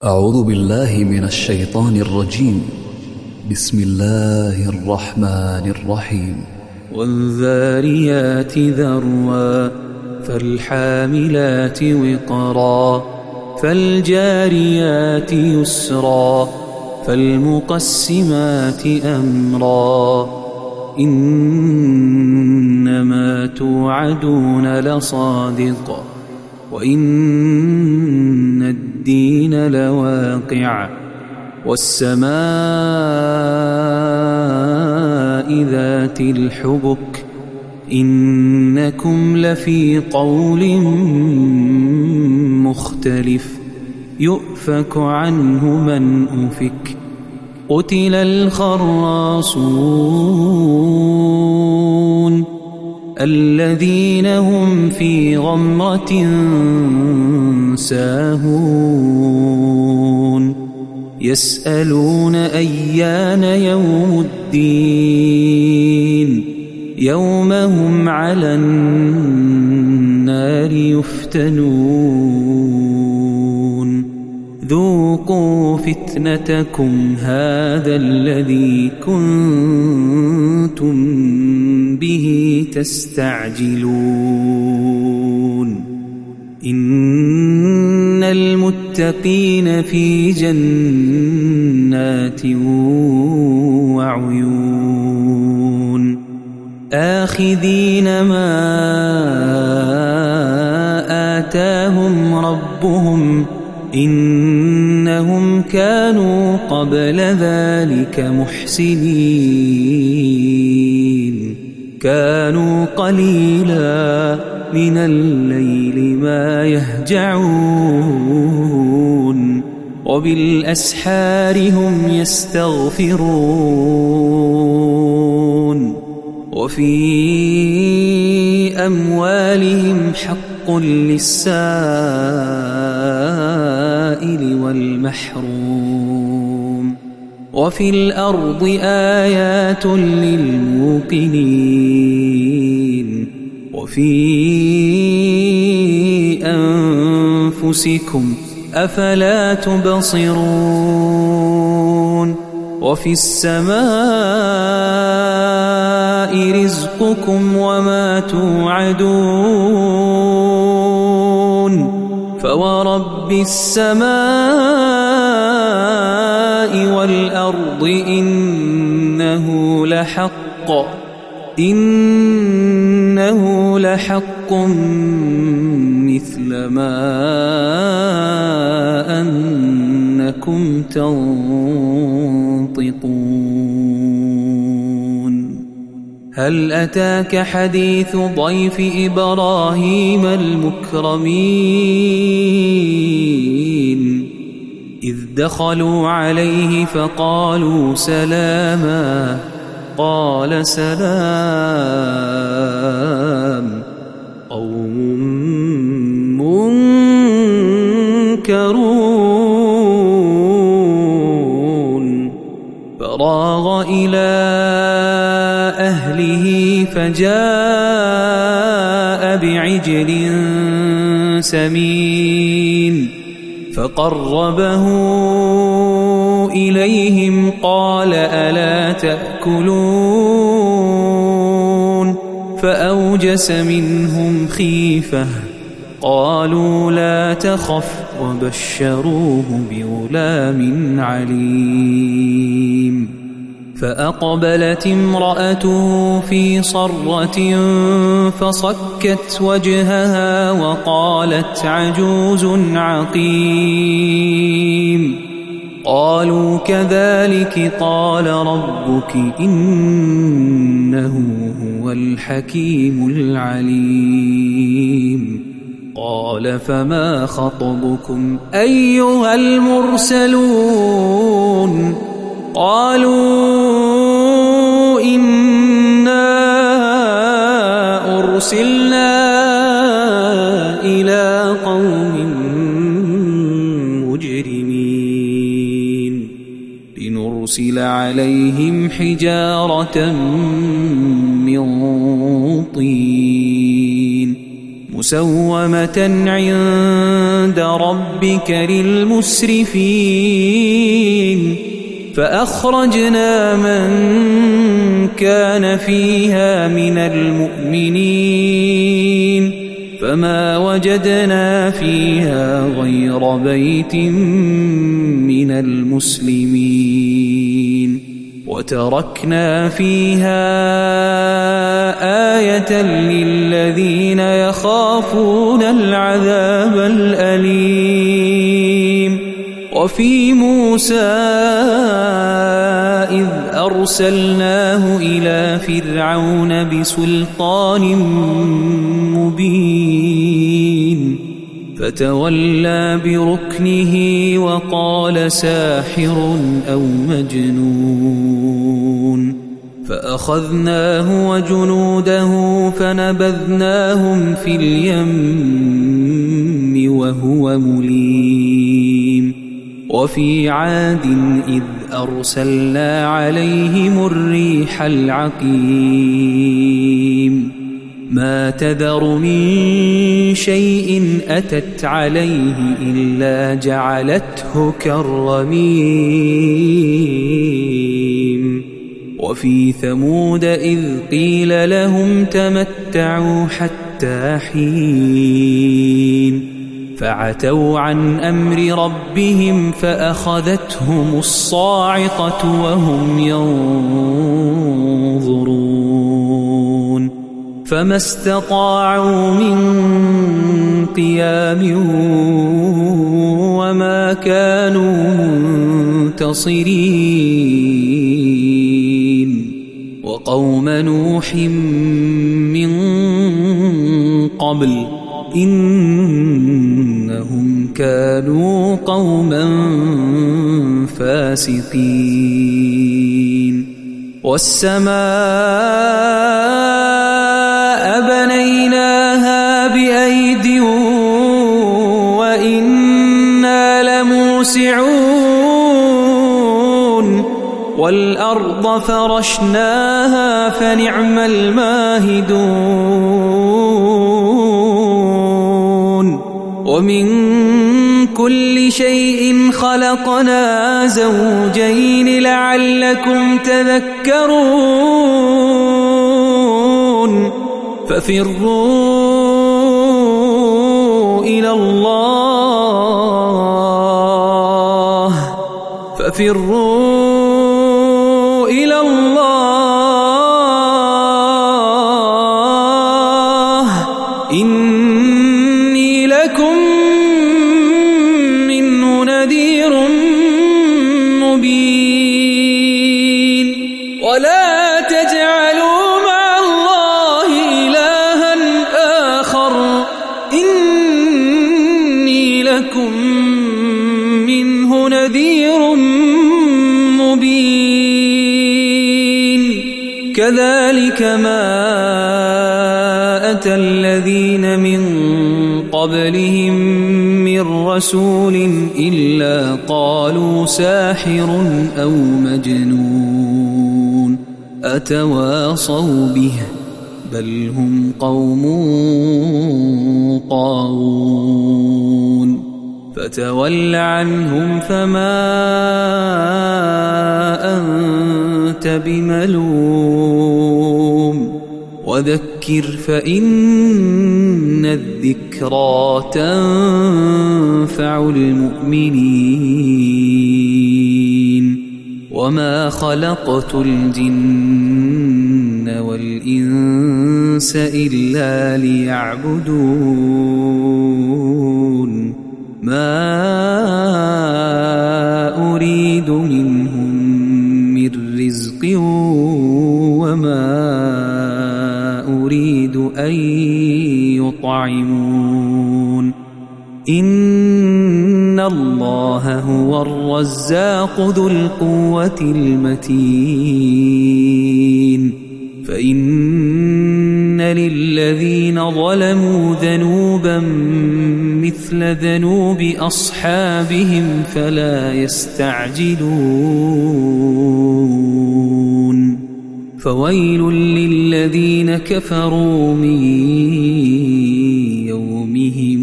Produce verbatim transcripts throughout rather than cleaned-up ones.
أعوذ بالله من الشيطان الرجيم. بسم الله الرحمن الرحيم. والذاريات ذروا فالحاملات وقرا فالجاريات يسرا فالمقسمات أمرا إنما توعدون لصادق وإن الدين لواقع والسماء ذات الحبك إنكم لفي قول مختلف يؤفك عنه من أفك قتل الخراصون الذين هم في غمرة ساهون يسألون أيان يوم الدين يوم هم على النار يفتنون ذوقوا فتنتكم هذا الذي كنتم به تستعجلون إن المتقين في جنات وعيون آخذين ما آتاهم ربهم إنهم كانوا قبل ذلك محسنين كانوا قليلا من الليل ما يهجعون وبالأسحار هم يستغفرون وفي أموالهم حق للسائل والمحروم وفي الأرض آيات للموقنين وفي أنفسكم أفلا تبصرون وفي السماء رزقكم وما توعدون فورب السماء والأرض إنه لحق إنه لحق مثل ما أنكم تنطقون هل أتاك حديث ضيف إبراهيم المكرمين إذ دخلوا عليه فقالوا سلاما قال سلام قوم منكرون فراغ إلى أهله فجاء بعجل سمين فقربه إليهم قال ألا تأكلون فأوجس منهم خيفة قالوا لا تخف وبشروه بغلام عليم فأقبلت امرأته في صرة فصكت وجهها وقالت عجوز عقيم قالوا كذلك قال ربك إنه هو الحكيم العليم قال فما خطبكم أيها المرسلون قالوا إنا أرسلنا إلى قوم مجرمين لنرسل عليهم حجارة من طين مسومة عند ربك للمسرفين فأخرجنا من كان فيها من المؤمنين فما وجدنا فيها غير بيت من المسلمين وتركنا فيها آية للذين يخافون العذاب الأليم وفي موسى إذ أرسلناه إلى فرعون بسلطان مبين فتولى بركنه وقال ساحر أو مجنون فأخذناه وجنوده فنبذناهم في اليم وهو مليم وفي عاد إذ أرسلنا عليهم الريح العقيم ما تذر من شيء أتت عليه إلا جعلته كالرميم وفي ثمود إذ قيل لهم تمتعوا حتى حين فعتوا عن أمر ربهم فأخذتهم الصاعقة وهم ينظرون فما استطاعوا من قيام وما كانوا منتصرين وقوم نوح من قبل إنهم كانوا قوما فاسقين والسماء بنيناها بأيد وإنا لموسعون والأرض فرشناها فنعم الماهدون ومن كل شيء خلقنا زوجين لعلكم تذكرون ففروا إلى الله ففروا إلى الله إني لكم منه نذير مبين ولا تجعلوا مع الله إلها آخر إني لكم منه نذير مبين كذلك ما أتى الذين من قبلهم من رسول إلا قالوا ساحر أو مجنون أتواصوا به بل هم قوم طاغون فتول عنهم فما أنت بملوم وذكر فإن الذكرى تنفع المؤمنين وما خلقت الجن والإنس إلا ليعبدون ما أريد منهم من رزق وما أريد أن يطعمون إن الله هو الرزاق ذو القوة المتين فإن للذين ظلموا ذنوبا مثل ذنوب أصحابهم فلا يستعجلون فويل للذين كفروا من يوم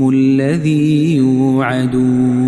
الذي يوعدون